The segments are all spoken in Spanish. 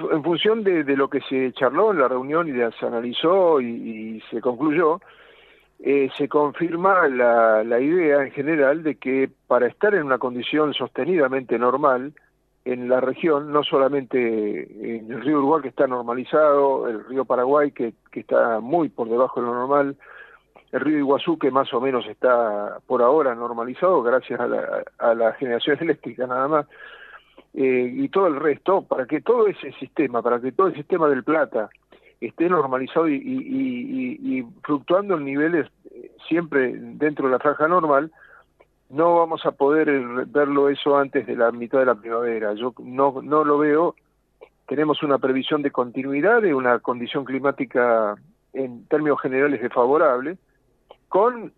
en función de lo que se charló en la reunión y se analizó y se concluyó, se confirma la idea en general de que para estar en una condición sostenidamente normal en la región, no solamente en el río Uruguay, que está normalizado, el río Paraguay, que está muy por debajo de lo normal, el río Iguazú, que más o menos está por ahora normalizado gracias a la generación eléctrica nada más, y todo el resto, para que todo ese sistema, para que todo el sistema del Plata esté normalizado y fluctuando en niveles siempre dentro de la franja normal, no vamos a poder verlo eso antes de la mitad de la primavera. Yo no lo veo. Tenemos una previsión de continuidad de una condición climática en términos generales desfavorable, con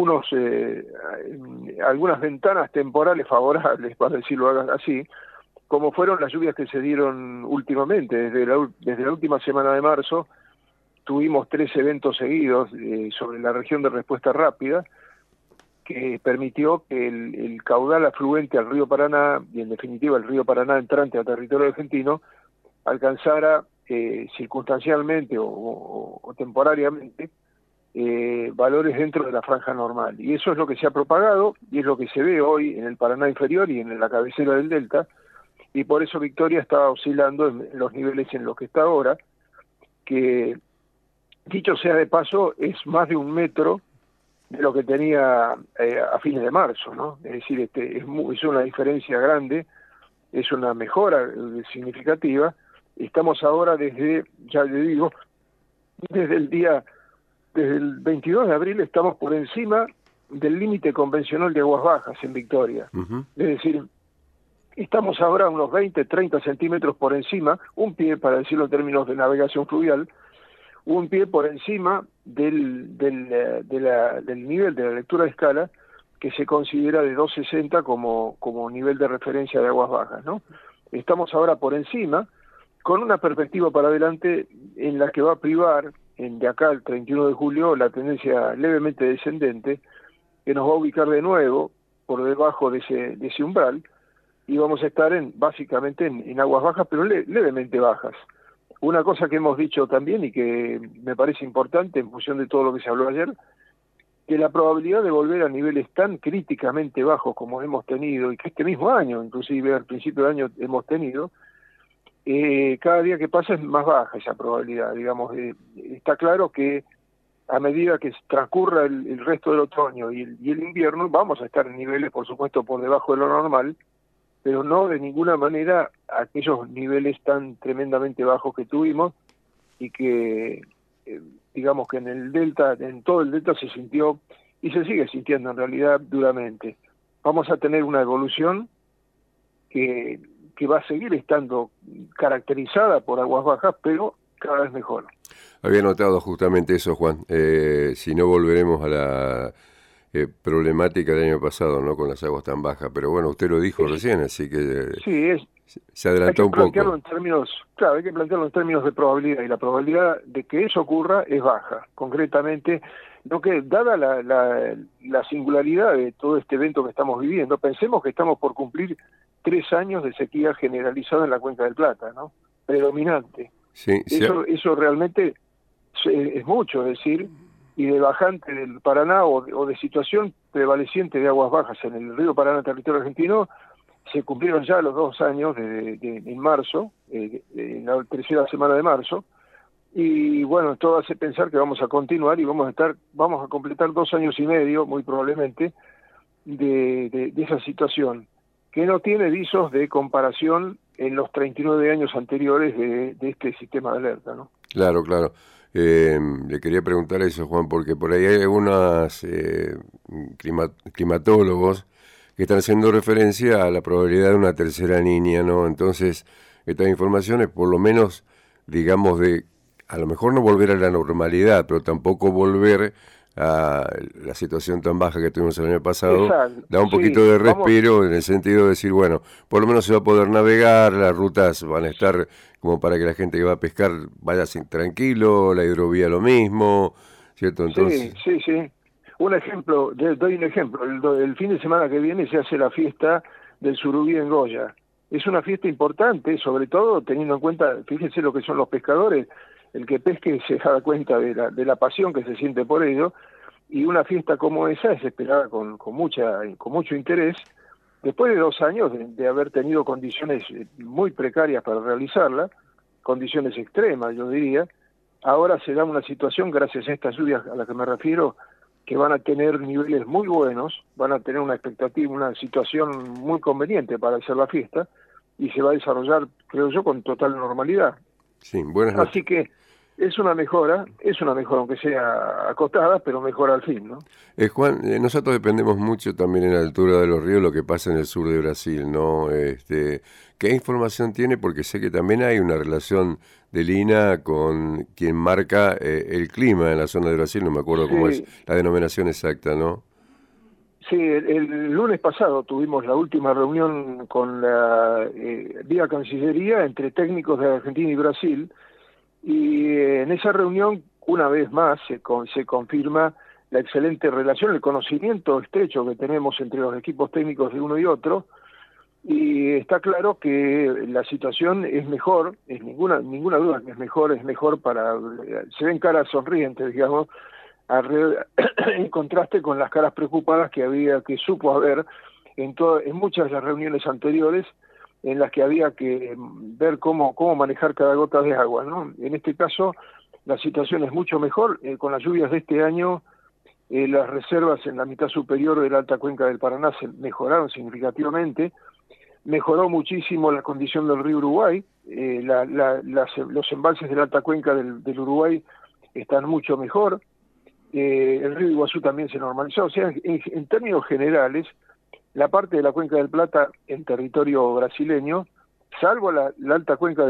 algunas ventanas temporales favorables, para decirlo así, como fueron las lluvias que se dieron últimamente. Desde la última semana de marzo tuvimos 3 eventos seguidos sobre la región de respuesta rápida, que permitió que el caudal afluente al río Paraná, y en definitiva el río Paraná entrante a territorio argentino, alcanzara circunstancialmente o temporariamente valores dentro de la franja normal. Y eso es lo que se ha propagado y es lo que se ve hoy en el Paraná inferior y en la cabecera del delta, y por eso Victoria está oscilando en los niveles en los que está ahora, que dicho sea de paso es más de 1 metro de lo que tenía a fines de marzo, ¿no? Es decir, es una diferencia grande, es una mejora significativa. Estamos ahora ya le digo, desde el 22 de abril estamos por encima del límite convencional de aguas bajas en Victoria. Uh-huh. Es decir, estamos ahora unos 20, 30 centímetros por encima, un pie, para decirlo en términos de navegación fluvial, un pie por encima del nivel de la lectura de escala que se considera de 260 como nivel de referencia de aguas bajas, ¿no? Estamos ahora por encima, con una perspectiva para adelante en la que va a privar, de acá al 31 de julio, la tendencia levemente descendente, que nos va a ubicar de nuevo por debajo de ese umbral, y vamos a estar básicamente en aguas bajas, pero levemente bajas. Una cosa que hemos dicho también y que me parece importante en función de todo lo que se habló ayer, que la probabilidad de volver a niveles tan críticamente bajos como hemos tenido, y que este mismo año, inclusive al principio del año hemos tenido, cada día que pasa es más baja esa probabilidad. Digamos, está claro que a medida que transcurra el resto del otoño y el invierno, vamos a estar en niveles, por supuesto, por debajo de lo normal, pero no de ninguna manera aquellos niveles tan tremendamente bajos que tuvimos y que, digamos que en todo el delta se sintió y se sigue sintiendo en realidad duramente. Vamos a tener una evolución que va a seguir estando caracterizada por aguas bajas, pero cada vez mejor. Había notado justamente eso, Juan. Si no volveremos a la problemática del año pasado, ¿no? Con las aguas tan bajas, pero bueno, usted lo dijo recién, así que se adelantó un poco. Hay que plantearlo en términos de probabilidad, y la probabilidad de que eso ocurra es baja. Concretamente, dada la singularidad de todo este evento que estamos viviendo, pensemos que estamos por cumplir 3 años de sequía generalizada en la Cuenca del Plata, ¿no? Predominante. Sí, eso realmente es mucho, es decir, y de bajante del Paraná o de situación prevaleciente de aguas bajas en el río Paraná, territorio argentino, se cumplieron ya los 2 años en marzo, en la tercera semana de marzo, y bueno, todo hace pensar que vamos a continuar y vamos a completar 2 años y medio, muy probablemente, de esa situación, que no tiene visos de comparación en los 39 años anteriores de este sistema de alerta, ¿no? Claro. Le quería preguntar eso, Juan, porque por ahí hay algunos climatólogos que están haciendo referencia a la probabilidad de una tercera Niña, ¿no? Entonces, estas informaciones, por lo menos, digamos, a lo mejor no volver a la normalidad, pero tampoco volver a la situación tan baja que tuvimos el año pasado, da un poquito de respiro en el sentido de decir, bueno, por lo menos se va a poder navegar, las rutas van a estar como para que la gente que va a pescar vaya tranquilo, la hidrovía lo mismo, ¿cierto? Entonces... Sí. Doy un ejemplo. El fin de semana que viene se hace la fiesta del surubí en Goya. es una fiesta importante, sobre todo teniendo en cuenta, fíjense lo que son los pescadores, el que pesque se da cuenta de la pasión que se siente por ello, y una fiesta como esa es esperada con mucho interés, después de 2 años de haber tenido condiciones muy precarias para realizarla, condiciones extremas, yo diría. Ahora se da una situación, gracias a estas lluvias a las que me refiero, que van a tener niveles muy buenos, van a tener una expectativa, una situación muy conveniente para hacer la fiesta, y se va a desarrollar, creo yo, con total normalidad. Sí, buenas Así noticias. que es una mejora, aunque sea acotada, pero mejora al fin, ¿no? Juan, nosotros dependemos mucho también en la altura de los ríos lo que pasa en el sur de Brasil, ¿no? ¿Qué información tiene? Porque sé que también hay una relación del INA con quien marca el clima en la zona de Brasil, no me acuerdo cómo es Sí, la denominación exacta, ¿no? sí, el lunes pasado tuvimos la última reunión con la vía Cancillería entre técnicos de Argentina y Brasil, y en esa reunión, una vez más, se confirma la excelente relación, el conocimiento estrecho que tenemos entre los equipos técnicos de uno y otro, y está claro que la situación es mejor, es ninguna duda que es mejor para, se ven caras sonrientes, digamos, en contraste con las caras preocupadas que supo haber en muchas de las reuniones anteriores, en las que había que ver cómo manejar cada gota de agua, ¿no? En este caso, la situación es mucho mejor. Con las lluvias de este año, las reservas en la mitad superior de la alta cuenca del Paraná se mejoraron significativamente. Mejoró muchísimo la condición del río Uruguay. Los embalses de la alta cuenca del Uruguay están mucho mejor. El río Iguazú también se normalizó. O sea, en términos generales, la parte de la cuenca del Plata en territorio brasileño, salvo la alta cuenca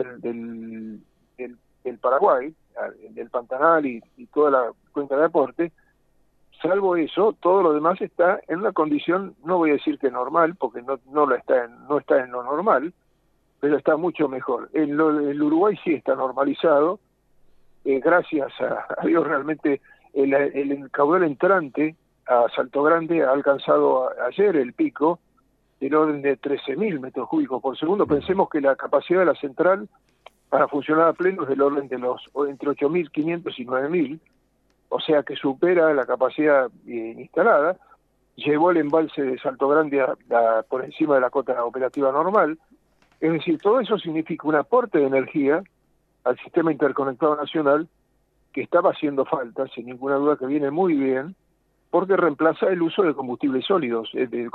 del Paraguay, del Pantanal y toda la cuenca de Aporte, salvo eso, todo lo demás está en una condición, no voy a decir que normal, porque no está en lo normal, pero está mucho mejor. El Uruguay sí está normalizado, gracias a Dios realmente el caudal entrante a Salto Grande ha alcanzado ayer el pico del orden de 13.000 metros cúbicos por segundo. Pensemos que la capacidad de la central para funcionar a pleno es del orden de entre 8.500 y 9.000, o sea que supera la capacidad instalada. Llevó el embalse de Salto Grande por encima de la cota operativa normal. Es decir, todo eso significa un aporte de energía al sistema interconectado nacional que estaba haciendo falta, sin ninguna duda, que viene muy bien, porque reemplaza el uso de combustibles sólidos, de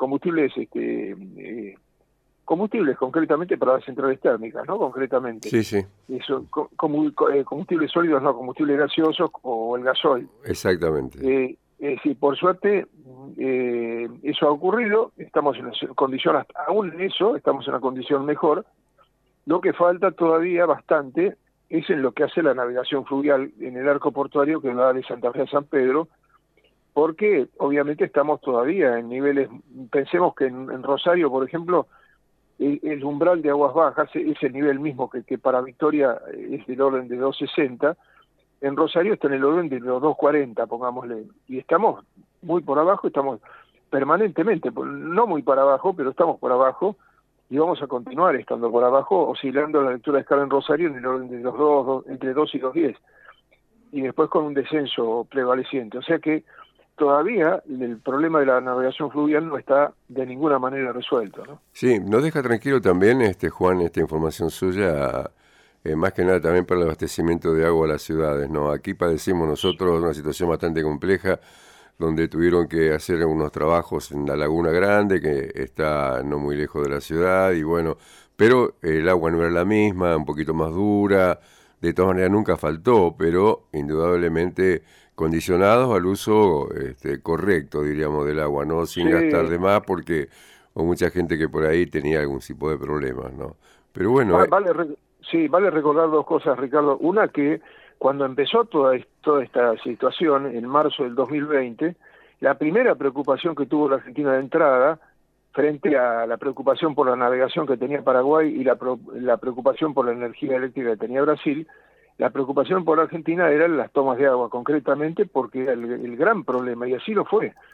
combustibles concretamente para las centrales térmicas, ¿no? Concretamente. Sí, sí, Eso, combustibles sólidos, no combustibles gaseosos o el gasoil. exactamente. Es decir, por suerte, eso ha ocurrido, estamos en una condición, aún en eso, estamos en una condición mejor. Lo que falta todavía bastante es en lo que hace la navegación fluvial en el arco portuario que va de Santa Fe a San Pedro, porque obviamente estamos todavía en niveles, pensemos que en Rosario, por ejemplo, el umbral de aguas bajas es el nivel mismo que para Victoria es del orden de 260, en Rosario está en el orden de los 240, pongámosle, y estamos muy por abajo, estamos permanentemente, no muy para abajo, pero estamos por abajo, y vamos a continuar estando por abajo, oscilando la lectura de escala en Rosario en el orden de entre 2 y 2.10, y después con un descenso prevaleciente. O sea que todavía el problema de la navegación fluvial no está de ninguna manera resuelto, ¿no? Sí, nos deja tranquilo también, Juan, esta información suya, más que nada también para el abastecimiento de agua a las ciudades, ¿no? Aquí padecimos nosotros una situación bastante compleja, donde tuvieron que hacer unos trabajos en la Laguna Grande, que está no muy lejos de la ciudad, y bueno, pero el agua no era la misma, un poquito más dura, de todas maneras nunca faltó, pero indudablemente condicionados al uso correcto, diríamos, del agua, ¿no? Sin gastar Sí, de más, porque hubo mucha gente que por ahí tenía algún tipo de problemas, ¿no? Pero bueno, vale recordar dos cosas, Ricardo. Una, que cuando empezó toda esta situación, en marzo del 2020, la primera preocupación que tuvo la Argentina de entrada, frente a la preocupación por la navegación que tenía Paraguay y la preocupación por la energía eléctrica que tenía Brasil, la preocupación por la Argentina eran las tomas de agua, concretamente porque era el gran problema, y así lo fue.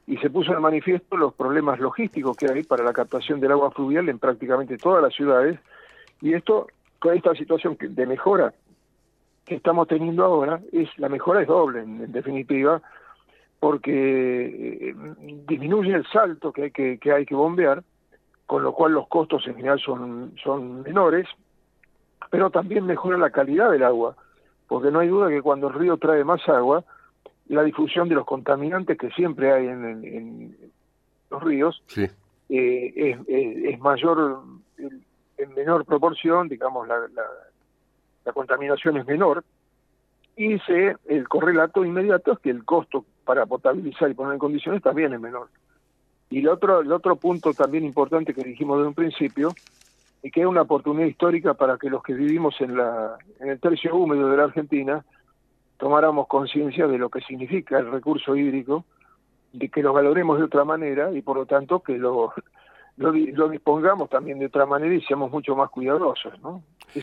y se puso de manifiesto los problemas logísticos que hay para la captación del agua fluvial en prácticamente todas las ciudades, y esto, con esta situación de mejora que estamos teniendo ahora, la mejora es doble, en definitiva, porque disminuye el salto que hay que bombear, con lo cual los costos en general son menores, pero también mejora la calidad del agua, porque no hay duda que cuando el río trae más agua, la difusión de los contaminantes que siempre hay en los ríos, Sí. Es mayor, en menor proporción, digamos, la contaminación es menor, y el correlato inmediato es que el costo para potabilizar y poner en condiciones también es menor. Y el otro punto también importante que dijimos desde un principio, es que es una oportunidad histórica para que los que vivimos en el tercio húmedo de la Argentina tomáramos conciencia de lo que significa el recurso hídrico, de que lo valoremos de otra manera y por lo tanto que lo dispongamos también de otra manera y seamos mucho más cuidadosos, ¿no?